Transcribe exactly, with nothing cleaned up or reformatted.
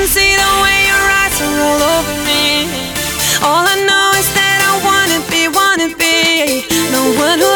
can see the way your eyes are all over me. All I know is that I wanna be, wanna be. No one who